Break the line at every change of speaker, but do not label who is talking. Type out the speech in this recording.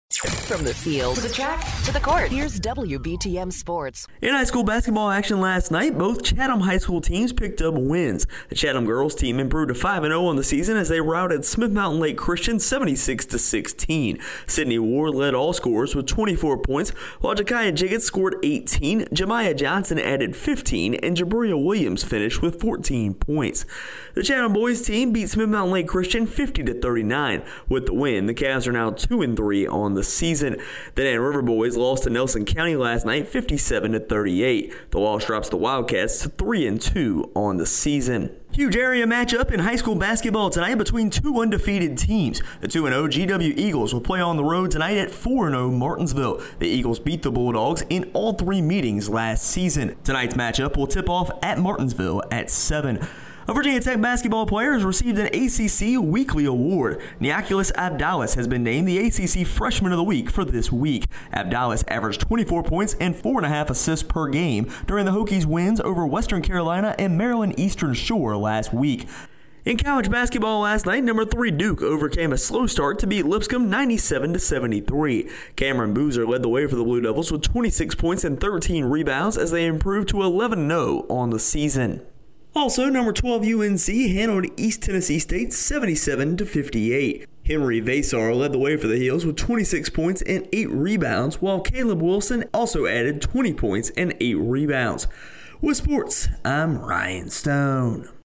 From the field to the track to the court, here's WBTM Sports.
In high school basketball action last night, both Chatham high school teams picked up wins. The Chatham girls team improved to 5-0 on the season as they routed Smith Mountain Lake Christian 76-16. Sydney Ward led all scorers with 24 points, while Jakaya Jiggets scored 18, Jemiah Johnson added 15, and Jabria Williams finished with 14 points. The Chatham boys team beat Smith Mountain Lake Christian 50-39. With the win, the Cavs are now 2-3 on the season. The Dan River boys lost to Nelson County last night 57-38. The loss drops the Wildcats to 3-2 on the season. Huge area matchup in high school basketball tonight between two undefeated teams. The 2-0 GW Eagles will play on the road tonight at 4-0 Martinsville. The Eagles beat the Bulldogs in all three meetings last season. Tonight's matchup will tip off at Martinsville at 7. A Virginia Tech basketball player has received an ACC Weekly Award. Neaculus Abdalis has been named the ACC Freshman of the Week for this week. Abdalis averaged 24 points and 4.5 assists per game during the Hokies' wins over Western Carolina and Maryland Eastern Shore last week. In college basketball last night, number 3 Duke overcame a slow start to beat Lipscomb 97-73. Cameron Boozer led the way for the Blue Devils with 26 points and 13 rebounds as they improved to 11-0 on the season. Also, number 12 UNC handled East Tennessee State 77-58. Henry Vasar led the way for the Heels with 26 points and 8 rebounds, while Caleb Wilson also added 20 points and 8 rebounds. With sports, I'm Ryan Stone.